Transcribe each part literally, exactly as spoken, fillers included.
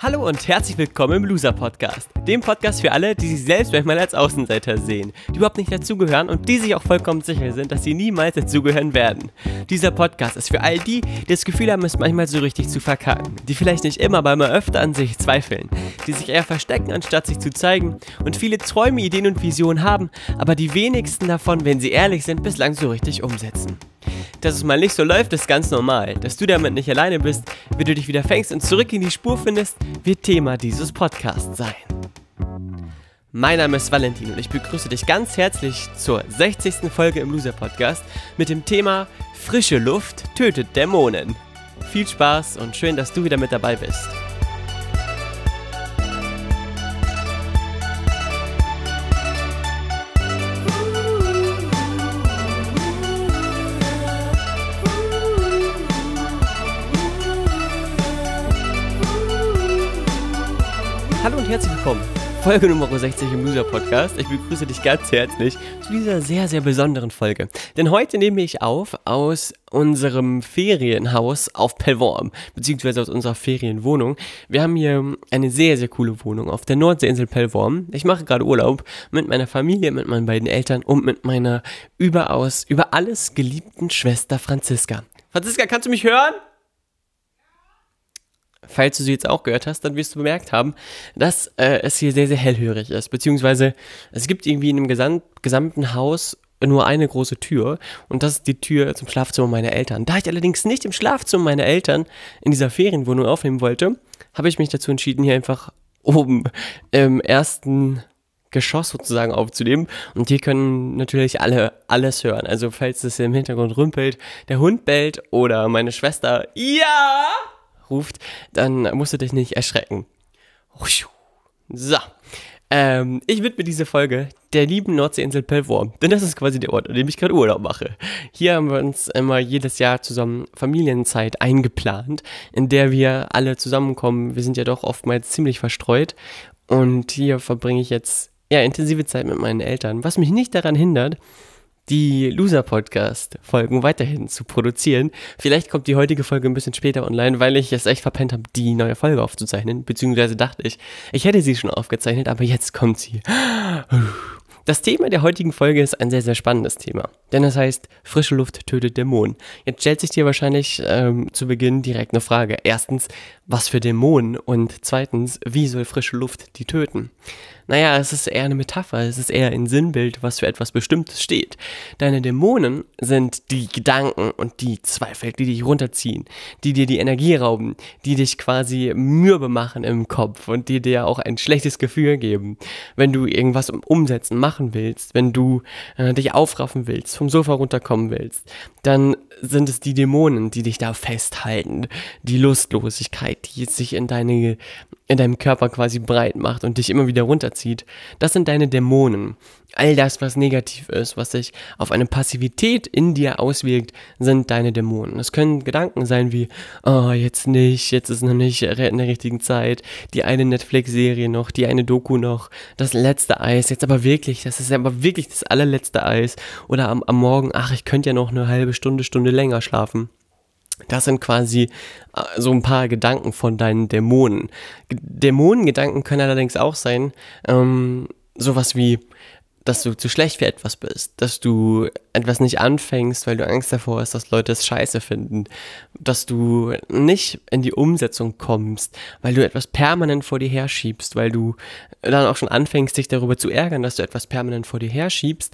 Hallo und herzlich willkommen im Loser Podcast, dem Podcast für alle, die sich selbst manchmal als Außenseiter sehen, die überhaupt nicht dazugehören und die sich auch vollkommen sicher sind, dass sie niemals dazugehören werden. Dieser Podcast ist für all die, die das Gefühl haben, es manchmal so richtig zu verkacken, die vielleicht nicht immer, aber immer öfter an sich zweifeln, die sich eher verstecken, anstatt sich zu zeigen und viele Träume, Ideen und Visionen haben, aber die wenigsten davon, wenn sie ehrlich sind, bislang so richtig umsetzen. Dass es mal nicht so läuft, ist ganz normal. Dass du damit nicht alleine bist, wie du dich wieder fängst und zurück in die Spur findest, wird Thema dieses Podcasts sein. Mein Name ist Valentin und ich begrüße dich ganz herzlich zur sechzigsten Folge im Loser Podcast mit dem Thema Frische Luft tötet Dämonen. Viel Spaß und schön, dass du wieder mit dabei bist. Hallo und herzlich willkommen, Folge Nummer sechzig im Loser Podcast. Ich begrüße dich ganz herzlich zu dieser sehr, sehr besonderen Folge. Denn heute nehme ich auf aus unserem Ferienhaus auf Pellworm, beziehungsweise aus unserer Ferienwohnung. Wir haben hier eine sehr, sehr coole Wohnung auf der Nordseeinsel Pellworm. Ich mache gerade Urlaub mit meiner Familie, mit meinen beiden Eltern und mit meiner überaus, über alles geliebten Schwester Franziska. Franziska, kannst du mich hören? Falls du sie jetzt auch gehört hast, dann wirst du bemerkt haben, dass äh, es hier sehr, sehr hellhörig ist. Beziehungsweise es gibt irgendwie in dem gesam- gesamten Haus nur eine große Tür und das ist die Tür zum Schlafzimmer meiner Eltern. Da ich allerdings nicht im Schlafzimmer meiner Eltern in dieser Ferienwohnung aufnehmen wollte, habe ich mich dazu entschieden, hier einfach oben im ersten Geschoss sozusagen aufzunehmen. Und hier können natürlich alle alles hören. Also falls es im Hintergrund rümpelt, der Hund bellt oder meine Schwester ja ruft, dann musst du dich nicht erschrecken. So, ähm, ich widme diese Folge der lieben Nordseeinsel Pellworm, denn das ist quasi der Ort, an dem ich gerade Urlaub mache. Hier haben wir uns immer jedes Jahr zusammen Familienzeit eingeplant, in der wir alle zusammenkommen. Wir sind ja doch oftmals ziemlich verstreut und hier verbringe ich jetzt ja intensive Zeit mit meinen Eltern, was mich nicht daran hindert, die Loser-Podcast-Folgen weiterhin zu produzieren. Vielleicht kommt die heutige Folge ein bisschen später online, weil ich es echt verpennt habe, die neue Folge aufzuzeichnen. Beziehungsweise dachte ich, ich hätte sie schon aufgezeichnet, aber jetzt kommt sie. Das Thema der heutigen Folge ist ein sehr, sehr spannendes Thema. Denn es heißt, frische Luft tötet Dämonen. Jetzt stellt sich dir wahrscheinlich ähm, zu Beginn direkt eine Frage. Erstens, was für Dämonen? Und zweitens, wie soll frische Luft die töten? Naja, es ist eher eine Metapher, es ist eher ein Sinnbild, was für etwas Bestimmtes steht. Deine Dämonen sind die Gedanken und die Zweifel, die dich runterziehen, die dir die Energie rauben, die dich quasi mürbe machen im Kopf und die dir auch ein schlechtes Gefühl geben. Wenn du irgendwas umsetzen, machen willst, wenn du äh, dich aufraffen willst, vom Sofa runterkommen willst, dann sind es die Dämonen, die dich da festhalten. Die Lustlosigkeit, die sich in deine, in deinem Körper quasi breit macht und dich immer wieder runterzieht. Das sind deine Dämonen. All das, was negativ ist, was sich auf eine Passivität in dir auswirkt, sind deine Dämonen. Es können Gedanken sein wie, oh, jetzt nicht, jetzt ist noch nicht in der richtigen Zeit, die eine Netflix-Serie noch, die eine Doku noch, das letzte Eis, jetzt aber wirklich, das ist aber wirklich das allerletzte Eis. Oder am, am Morgen, ach, ich könnte ja noch eine halbe Stunde, Stunde länger schlafen. Das sind quasi äh, so ein paar Gedanken von deinen Dämonen. G- Dämonengedanken können allerdings auch sein, ähm, sowas wie, dass du zu schlecht für etwas bist, dass du etwas nicht anfängst, weil du Angst davor hast, dass Leute es scheiße finden, dass du nicht in die Umsetzung kommst, weil du etwas permanent vor dir herschiebst, weil du dann auch schon anfängst, dich darüber zu ärgern, dass du etwas permanent vor dir herschiebst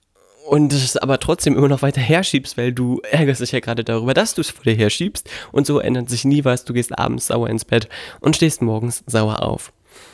und es aber trotzdem immer noch weiter herschiebst, weil du ärgerst dich ja gerade darüber, dass du es vor dir herschiebst und so ändert sich nie was, du gehst abends sauer ins Bett und stehst morgens sauer auf.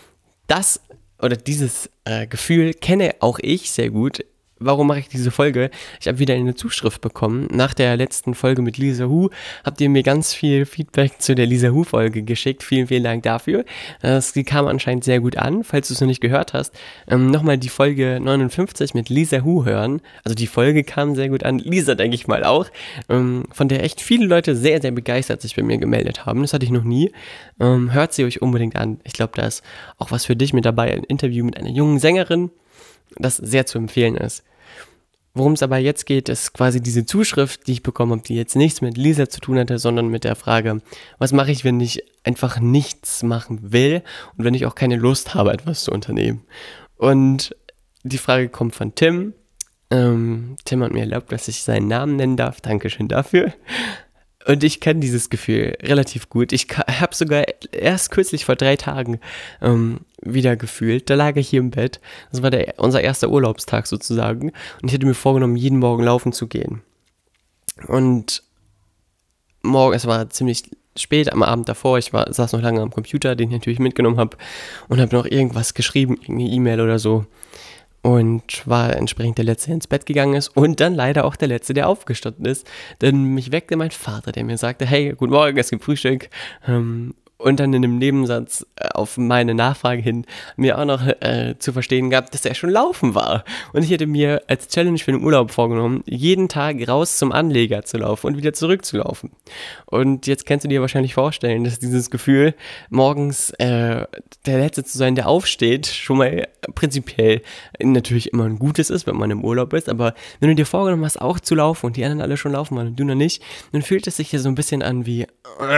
Das oder dieses äh, Gefühl kenne auch ich sehr gut. Warum mache ich diese Folge? Ich habe wieder eine Zuschrift bekommen. Nach der letzten Folge mit Lisa Hu habt ihr mir ganz viel Feedback zu der Lisa Hu Folge geschickt. Vielen, vielen Dank dafür. Das kam anscheinend sehr gut an. Falls du es noch nicht gehört hast, ähm, nochmal die Folge neunundfünfzig mit Lisa Hu hören. Also die Folge kam sehr gut an. Lisa, denke ich mal auch. Ähm, von der echt viele Leute sehr, sehr begeistert sich bei mir gemeldet haben. Das hatte ich noch nie. Ähm, hört sie euch unbedingt an. Ich glaube, da ist auch was für dich mit dabei. Ein Interview mit einer jungen Sängerin, das sehr zu empfehlen ist. Worum es aber jetzt geht, ist quasi diese Zuschrift, die ich bekommen habe, die jetzt nichts mit Lisa zu tun hatte, sondern mit der Frage, was mache ich, wenn ich einfach nichts machen will und wenn ich auch keine Lust habe, etwas zu unternehmen. Und die Frage kommt von Tim. Ähm, Tim hat mir erlaubt, dass ich seinen Namen nennen darf. Dankeschön dafür. Und ich kenne dieses Gefühl relativ gut. Ich habe sogar erst kürzlich vor drei Tagen ähm, wieder gefühlt. Da lag ich hier im Bett. Das war der, unser erster Urlaubstag sozusagen. Und ich hatte mir vorgenommen, jeden Morgen laufen zu gehen. Und morgen, es war ziemlich spät am Abend davor. Ich war, saß noch lange am Computer, den ich natürlich mitgenommen habe. Und habe noch irgendwas geschrieben, irgendeine E-Mail oder so. Und war entsprechend der Letzte, der ins Bett gegangen ist und dann leider auch der Letzte, der aufgestanden ist. Denn mich weckte mein Vater, der mir sagte, hey, guten Morgen, es gibt Frühstück. Ähm, und dann in einem Nebensatz äh, auf meine Nachfrage hin mir auch noch äh, zu verstehen gab, dass er schon laufen war. Und ich hätte mir als Challenge für den Urlaub vorgenommen, jeden Tag raus zum Anleger zu laufen und wieder zurückzulaufen. Und jetzt kannst du dir wahrscheinlich vorstellen, dass dieses Gefühl, morgens äh, der Letzte zu sein, der aufsteht, schon mal prinzipiell natürlich immer ein gutes ist, wenn man im Urlaub ist. Aber wenn du dir vorgenommen hast, auch zu laufen und die anderen alle schon laufen waren und du noch nicht, dann fühlt es sich hier so ein bisschen an wie...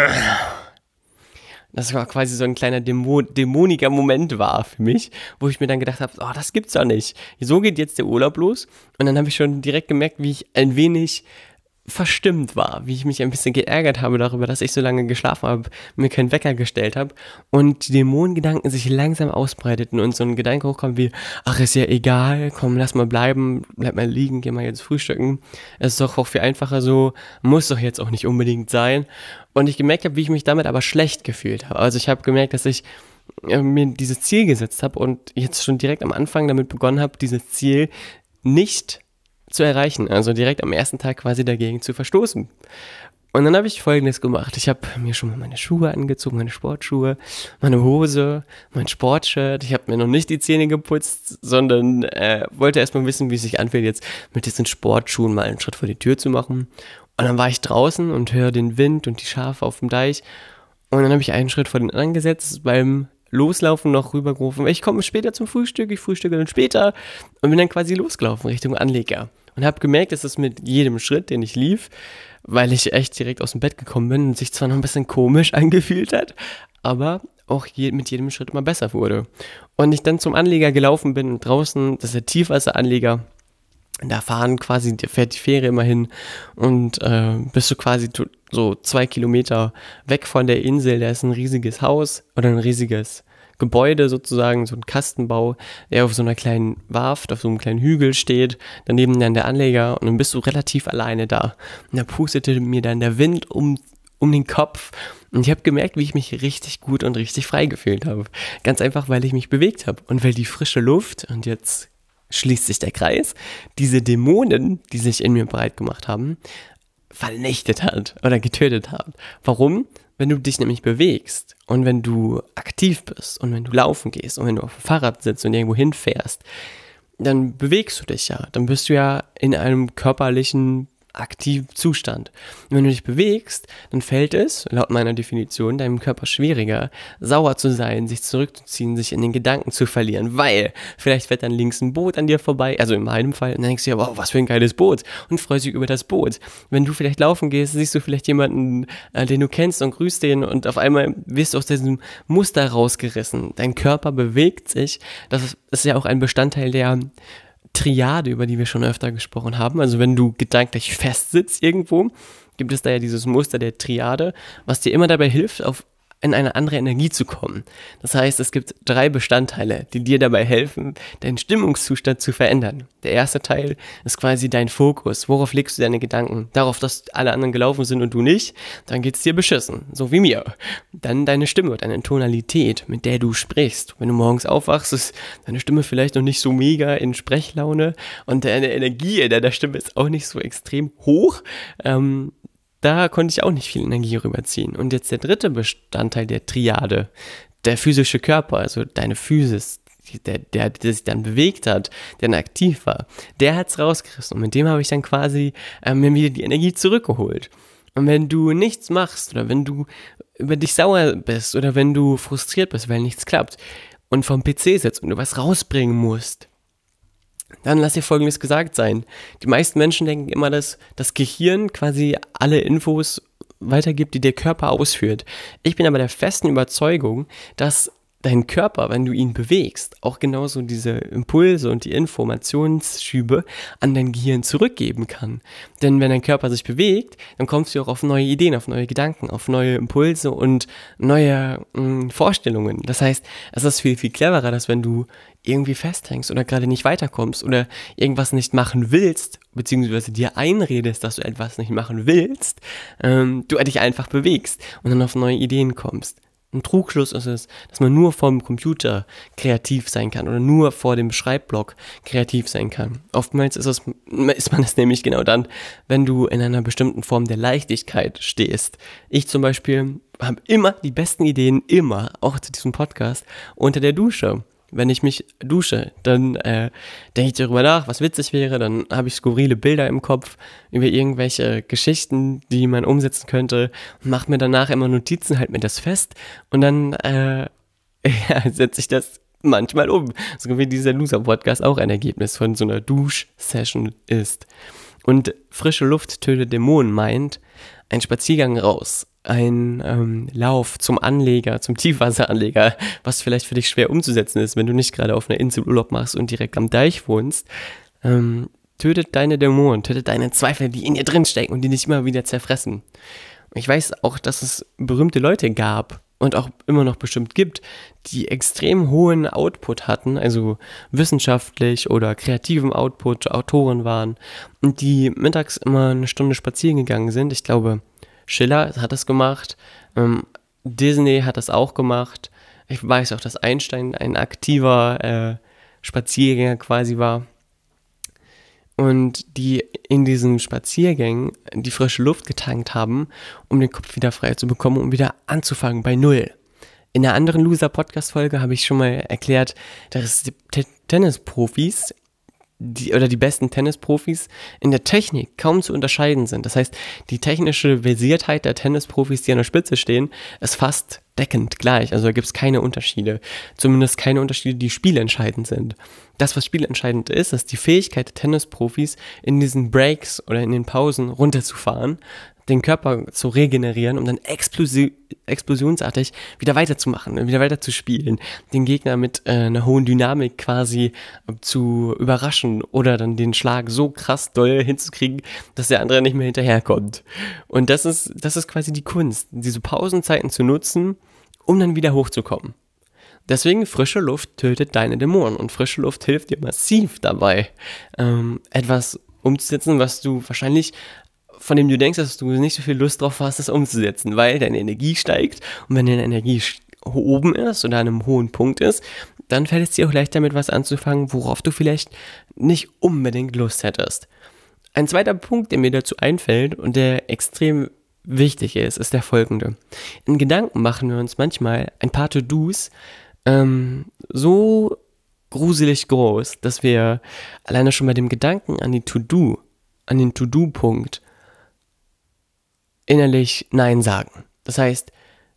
Das war quasi so ein kleiner Dämo- dämoniger Moment war für mich, wo ich mir dann gedacht habe, oh, das gibt's doch nicht. So geht jetzt der Urlaub los. Und dann habe ich schon direkt gemerkt, wie ich ein wenig verstimmt war, wie ich mich ein bisschen geärgert habe darüber, dass ich so lange geschlafen habe, mir keinen Wecker gestellt habe und die Dämonengedanken sich langsam ausbreiteten und so ein Gedanke hochkam wie, ach, ist ja egal, komm, lass mal bleiben, bleib mal liegen, geh mal jetzt frühstücken, es ist doch auch viel einfacher so, muss doch jetzt auch nicht unbedingt sein. Und ich gemerkt habe, wie ich mich damit aber schlecht gefühlt habe. Also ich habe gemerkt, dass ich äh, mir dieses Ziel gesetzt habe und jetzt schon direkt am Anfang damit begonnen habe, dieses Ziel nicht zu erreichen, also direkt am ersten Tag quasi dagegen zu verstoßen. Und dann habe ich Folgendes gemacht. Ich habe mir schon mal meine Schuhe angezogen, meine Sportschuhe, meine Hose, mein Sportshirt. Ich habe mir noch nicht die Zähne geputzt, sondern äh, wollte erstmal wissen, wie es sich anfühlt, jetzt mit diesen Sportschuhen mal einen Schritt vor die Tür zu machen. Und dann war ich draußen und höre den Wind und die Schafe auf dem Deich. Und dann habe ich einen Schritt vor den anderen gesetzt, beim Loslaufen noch rübergerufen. Ich komme später zum Frühstück, ich frühstücke dann später und bin dann quasi losgelaufen Richtung Anleger. Und habe gemerkt, dass es mit jedem Schritt, den ich lief, weil ich echt direkt aus dem Bett gekommen bin und sich zwar noch ein bisschen komisch angefühlt hat, aber auch je, mit jedem Schritt immer besser wurde. Und ich dann zum Anleger gelaufen bin und draußen, das ist der Tiefwasseranleger, da fahren quasi, da fährt die Fähre immer hin und äh, bist du quasi so zwei Kilometer weg von der Insel, da ist ein riesiges Haus oder ein riesiges Gebäude sozusagen, so ein Kastenbau, der auf so einer kleinen Warft, auf so einem kleinen Hügel steht, daneben dann der Anleger und dann bist du relativ alleine da. Und da pustete mir dann der Wind um, um den Kopf und ich habe gemerkt, wie ich mich richtig gut und richtig frei gefühlt habe. Ganz einfach, weil ich mich bewegt habe und weil die frische Luft, und jetzt schließt sich der Kreis, diese Dämonen, die sich in mir breit gemacht haben, vernichtet hat oder getötet hat. Warum? Wenn du dich nämlich bewegst und wenn du aktiv bist und wenn du laufen gehst und wenn du auf dem Fahrrad sitzt und irgendwo hinfährst, dann bewegst du dich ja. Dann bist du ja in einem körperlichen aktiven Zustand. Und wenn du dich bewegst, dann fällt es, laut meiner Definition, deinem Körper schwieriger, sauer zu sein, sich zurückzuziehen, sich in den Gedanken zu verlieren, weil vielleicht fährt dann links ein Boot an dir vorbei, also in meinem Fall, und dann denkst du ja, wow, was für ein geiles Boot, und freust dich über das Boot. Wenn du vielleicht laufen gehst, siehst du vielleicht jemanden, äh, den du kennst und grüßt den und auf einmal wirst du aus diesem Muster rausgerissen. Dein Körper bewegt sich, das ist ja auch ein Bestandteil der Triade, über die wir schon öfter gesprochen haben. Also wenn du gedanklich festsitzt irgendwo, gibt es da ja dieses Muster der Triade, was dir immer dabei hilft, auf in eine andere Energie zu kommen. Das heißt, es gibt drei Bestandteile, die dir dabei helfen, deinen Stimmungszustand zu verändern. Der erste Teil ist quasi dein Fokus. Worauf legst du deine Gedanken? Darauf, dass alle anderen gelaufen sind und du nicht? Dann geht's dir beschissen, so wie mir. Dann deine Stimme, deine Tonalität, mit der du sprichst. Wenn du morgens aufwachst, ist deine Stimme vielleicht noch nicht so mega in Sprechlaune und deine Energie in deiner Stimme ist auch nicht so extrem hoch. Ähm, Da konnte ich auch nicht viel Energie rüberziehen. Und jetzt der dritte Bestandteil der Triade, der physische Körper, also deine Physis, der, der, der sich dann bewegt hat, der dann aktiv war, der hat's rausgerissen. Und mit dem habe ich dann quasi äh, mir wieder die Energie zurückgeholt. Und wenn du nichts machst oder wenn du über dich sauer bist oder wenn du frustriert bist, weil nichts klappt und vom P C sitzt und du was rausbringen musst, Dann lass dir Folgendes gesagt sein. Die meisten Menschen denken immer, dass das Gehirn quasi alle Infos weitergibt, die der Körper ausführt. Ich bin aber der festen Überzeugung, dass dein Körper, wenn du ihn bewegst, auch genauso diese Impulse und die Informationsschübe an dein Gehirn zurückgeben kann. Denn wenn dein Körper sich bewegt, dann kommst du auch auf neue Ideen, auf neue Gedanken, auf neue Impulse und neue mh, Vorstellungen. Das heißt, es ist viel, viel cleverer, dass wenn du irgendwie festhängst oder gerade nicht weiterkommst oder irgendwas nicht machen willst, beziehungsweise dir einredest, dass du etwas nicht machen willst, ähm, du dich einfach bewegst und dann auf neue Ideen kommst. Ein Trugschluss ist es, dass man nur vor dem Computer kreativ sein kann oder nur vor dem Schreibblock kreativ sein kann. Oftmals ist, es, ist man es nämlich genau dann, wenn du in einer bestimmten Form der Leichtigkeit stehst. Ich zum Beispiel habe immer die besten Ideen, immer, auch zu diesem Podcast, unter der Dusche. Wenn ich mich dusche, dann äh, denke ich darüber nach, was witzig wäre, dann habe ich skurrile Bilder im Kopf über irgendwelche Geschichten, die man umsetzen könnte und mache mir danach immer Notizen, halt mir das fest und dann äh, ja, setze ich das manchmal um. So wie dieser Loser-Podcast auch ein Ergebnis von so einer Dusch-Session ist. Und frische Luft tötet Dämonen meint, ein Spaziergang raus, ein ähm, Lauf zum Anleger, zum Tiefwasseranleger, was vielleicht für dich schwer umzusetzen ist, wenn du nicht gerade auf einer Insel Urlaub machst und direkt am Deich wohnst, ähm, tötet deine Dämonen, tötet deine Zweifel, die in dir drin stecken und die dich immer wieder zerfressen. Ich weiß auch, dass es berühmte Leute gab und auch immer noch bestimmt gibt, die extrem hohen Output hatten, also wissenschaftlich oder kreativen Output, Autoren waren und die mittags immer eine Stunde spazieren gegangen sind. Ich glaube, Schiller hat das gemacht, ähm, Disney hat das auch gemacht. Ich weiß auch, dass Einstein ein aktiver äh, Spaziergänger quasi war. Und die in diesen Spaziergängen die frische Luft getankt haben, um den Kopf wieder frei zu bekommen, um wieder anzufangen bei Null. In einer anderen Loser-Podcast-Folge habe ich schon mal erklärt, dass die T- Tennisprofis Die, oder die besten Tennisprofis in der Technik kaum zu unterscheiden sind. Das heißt, die technische Versiertheit der Tennisprofis, die an der Spitze stehen, ist fast deckend gleich. Also da gibt es keine Unterschiede. Zumindest keine Unterschiede, die spielentscheidend sind. Das, was spielentscheidend ist, ist die Fähigkeit der Tennisprofis, in diesen Breaks oder in den Pausen runterzufahren, den Körper zu regenerieren, um dann explosi- explosionsartig wieder weiterzumachen, wieder weiterzuspielen, den Gegner mit äh, einer hohen Dynamik quasi äh, zu überraschen oder dann den Schlag so krass doll hinzukriegen, dass der andere nicht mehr hinterherkommt. Und das ist, das ist quasi die Kunst, diese Pausenzeiten zu nutzen, um dann wieder hochzukommen. Deswegen frische Luft tötet deine Dämonen und frische Luft hilft dir massiv dabei, ähm, etwas umzusetzen, was du wahrscheinlich von dem du denkst, dass du nicht so viel Lust drauf hast, das umzusetzen, weil deine Energie steigt und wenn deine Energie oben ist oder an einem hohen Punkt ist, dann fällt es dir auch leichter damit was anzufangen, worauf du vielleicht nicht unbedingt Lust hättest. Ein zweiter Punkt, der mir dazu einfällt und der extrem wichtig ist, ist der folgende. In Gedanken machen wir uns manchmal ein paar To-Dos ähm, so gruselig groß, dass wir alleine schon bei dem Gedanken an die To-Do, an den To-Do-Punkt innerlich Nein sagen. Das heißt,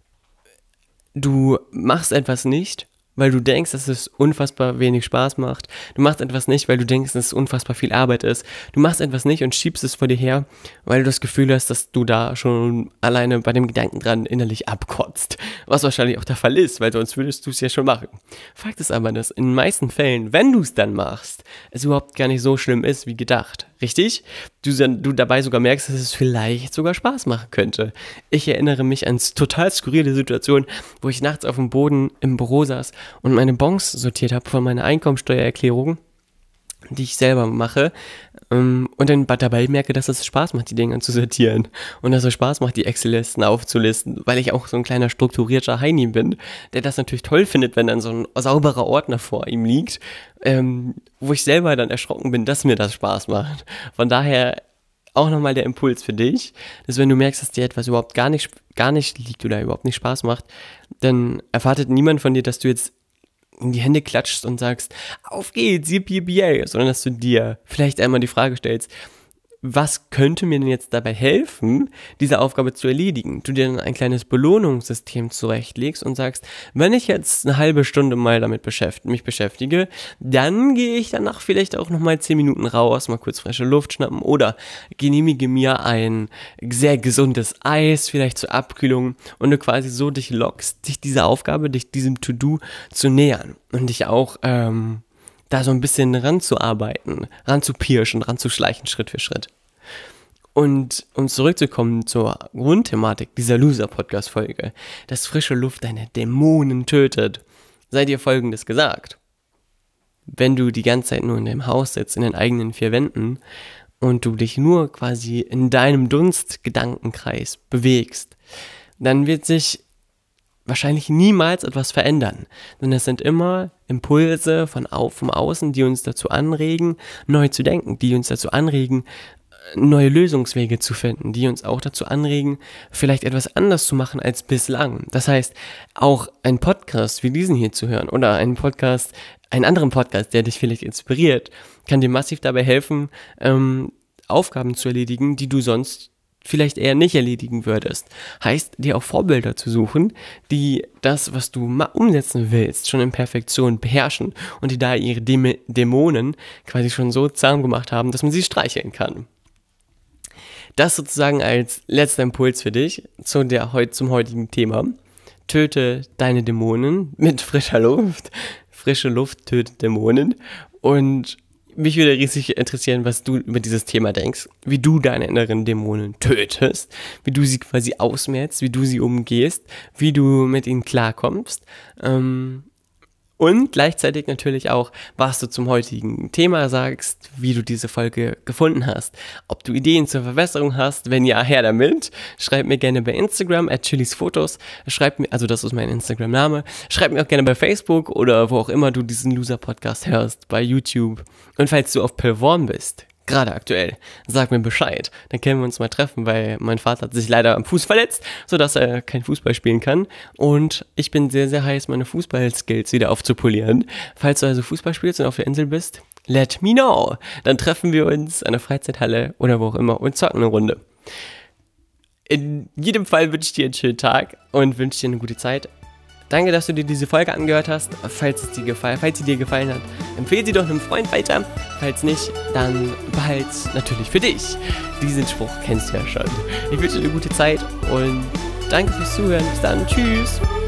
du machst etwas nicht, weil du denkst, dass es unfassbar wenig Spaß macht. Du machst etwas nicht, weil du denkst, dass es unfassbar viel Arbeit ist. Du machst etwas nicht und schiebst es vor dir her, weil du das Gefühl hast, dass du da schon alleine bei dem Gedanken dran innerlich abkotzt. Was wahrscheinlich auch der Fall ist, weil sonst würdest du es ja schon machen. Fakt ist aber, dass in den meisten Fällen, wenn du es dann machst, es überhaupt gar nicht so schlimm ist wie gedacht. Richtig? Du, du dabei sogar merkst, dass es vielleicht sogar Spaß machen könnte. Ich erinnere mich an total skurrile Situationen, wo ich nachts auf dem Boden im Büro saß und meine Bons sortiert habe von meiner Einkommensteuererklärung, die ich selber mache, und dann dabei merke, dass es Spaß macht, die Dinge zu sortieren und dass es Spaß macht, die Excel-Listen aufzulisten, weil ich auch so ein kleiner strukturierter Heini bin, der das natürlich toll findet, wenn dann so ein sauberer Ordner vor ihm liegt, ähm, wo ich selber dann erschrocken bin, dass mir das Spaß macht. Von daher auch nochmal der Impuls für dich, dass wenn du merkst, dass dir etwas überhaupt gar nicht, gar nicht liegt oder überhaupt nicht Spaß macht, dann erwartet niemand von dir, dass du jetzt in die Hände klatschst und sagst, auf geht's, yippie, sondern dass du dir vielleicht einmal die Frage stellst, was könnte mir denn jetzt dabei helfen, diese Aufgabe zu erledigen? Du dir dann ein kleines Belohnungssystem zurechtlegst und sagst, wenn ich jetzt eine halbe Stunde mal damit beschäft- mich beschäftige, dann gehe ich danach vielleicht auch nochmal zehn Minuten raus, mal kurz frische Luft schnappen oder genehmige mir ein sehr gesundes Eis, vielleicht zur Abkühlung, und du quasi so dich lockst, dich dieser Aufgabe, dich diesem To-Do zu nähern und dich auch ähm, da so ein bisschen ranzuarbeiten, ranzupirschen, ranzuschleichen, Schritt für Schritt. Und um zurückzukommen zur Grundthematik dieser Loser-Podcast-Folge, dass frische Luft deine Dämonen tötet, sei dir Folgendes gesagt. Wenn du die ganze Zeit nur in deinem Haus sitzt, in den eigenen vier Wänden, und du dich nur quasi in deinem Dunstgedankenkreis bewegst, dann wird sich wahrscheinlich niemals etwas verändern. Denn es sind immer Impulse von auf, vom Außen, die uns dazu anregen, neu zu denken, die uns dazu anregen, neue Lösungswege zu finden, die uns auch dazu anregen, vielleicht etwas anders zu machen als bislang. Das heißt, auch ein Podcast wie diesen hier zu hören oder einen Podcast, einen anderen Podcast, der dich vielleicht inspiriert, kann dir massiv dabei helfen, ähm, Aufgaben zu erledigen, die du sonst vielleicht eher nicht erledigen würdest. Heißt, dir auch Vorbilder zu suchen, die das, was du mal umsetzen willst, schon in Perfektion beherrschen und die da ihre Däm- Dämonen quasi schon so zahm gemacht haben, dass man sie streicheln kann. Das sozusagen als letzter Impuls für dich zu der, zum heutigen Thema. Töte deine Dämonen mit frischer Luft. Frische Luft tötet Dämonen. Und mich würde riesig interessieren, was du über dieses Thema denkst, wie du deine inneren Dämonen tötest, wie du sie quasi ausmerzt, wie du sie umgehst, wie du mit ihnen klarkommst. Ähm, und gleichzeitig natürlich auch, was du zum heutigen Thema sagst, wie du diese Folge gefunden hast. Ob du Ideen zur Verbesserung hast, wenn ja, her damit. Schreib mir gerne bei Instagram at chilisfotos. Schreib mir, also das ist mein Instagram-Name. Schreib mir auch gerne bei Facebook oder wo auch immer du diesen Loser-Podcast hörst, bei YouTube. Und falls du auf Pellworm bist, gerade aktuell, sag mir Bescheid. Dann können wir uns mal treffen, weil mein Vater hat sich leider am Fuß verletzt, sodass er kein Fußball spielen kann. Und ich bin sehr, sehr heiß, meine Fußball-Skills wieder aufzupolieren. Falls du also Fußball spielst und auf der Insel bist, let me know. Dann treffen wir uns an der Freizeithalle oder wo auch immer und zocken eine Runde. In jedem Fall wünsche ich dir einen schönen Tag und wünsche dir eine gute Zeit. Danke, dass du dir diese Folge angehört hast. Falls, es dir gefallen, falls sie dir gefallen hat, empfehle sie doch einem Freund weiter. Falls nicht, dann behalt's natürlich für dich. Diesen Spruch kennst du ja schon. Ich wünsche dir eine gute Zeit und danke fürs Zuhören. Bis dann. Tschüss.